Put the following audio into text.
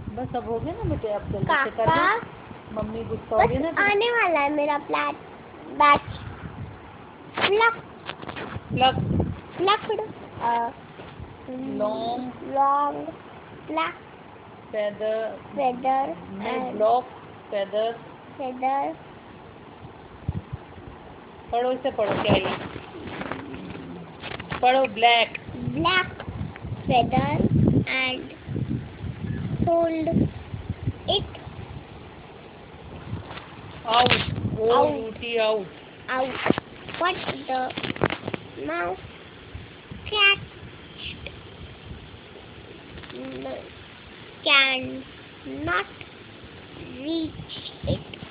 बस अब हो गया ना बेटे, अब जल्दी से कर काका दो, मम्मी गुस्सा हो बस गई ना तो। आने वाला है मेरा batch. Pluck pluck, plucked long, long pluck feather, feather नहीं एंड ब्लॉक, फेदर। फेदर पढ़ो, इसे पढ़ो, क्या ये पढ़ो, black, black feather and hold it out, O out U T, out. out but the mouse can not reach it.